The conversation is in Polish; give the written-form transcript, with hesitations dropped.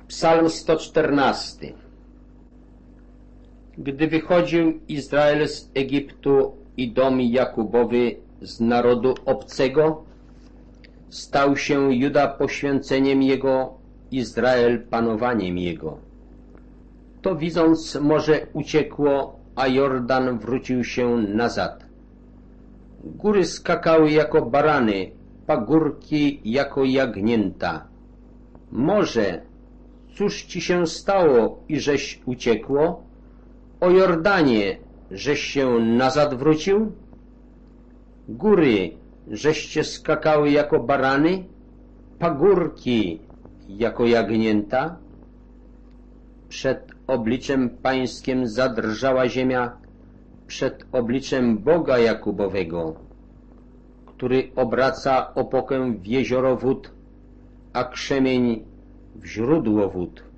Psalm 114. Gdy wychodził Izrael z Egiptu i dom Jakubowy z narodu obcego, stał się Juda poświęceniem jego, Izrael panowaniem jego. To widząc morze uciekło, a Jordan wrócił się nazad. Góry skakały jako barany, pagórki jako jagnięta. Morze, cóż ci się stało i żeś uciekło? O Jordanie, żeś się nazad wrócił? Góry, żeście skakały jako barany, pagórki jako jagnięta? Przed obliczem pańskim zadrżała ziemia, przed obliczem Boga Jakubowego, który obraca opokę w jezioro wód, a krzemień w źródło wód.